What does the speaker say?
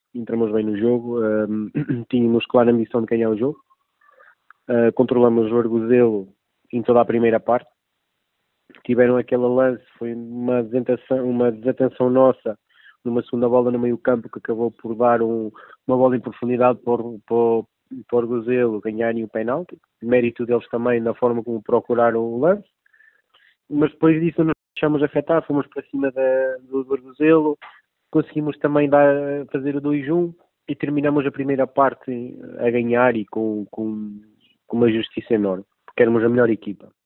entramos bem no jogo, tínhamos clara ambição de ganhar o jogo, controlamos o Arguzelo em toda a primeira parte, tiveram aquele lance, foi uma desatenção nossa, numa segunda bola no meio campo, que acabou por dar uma bola em profundidade para o Arguzelo ganharem o penalti, mérito deles também na forma como procuraram o lance, mas depois disso nos deixamos afetar, fomos para cima do Arguzelo, conseguimos também fazer o 2-1 e terminamos a primeira parte a ganhar e com uma justiça enorme, porque éramos a melhor equipa.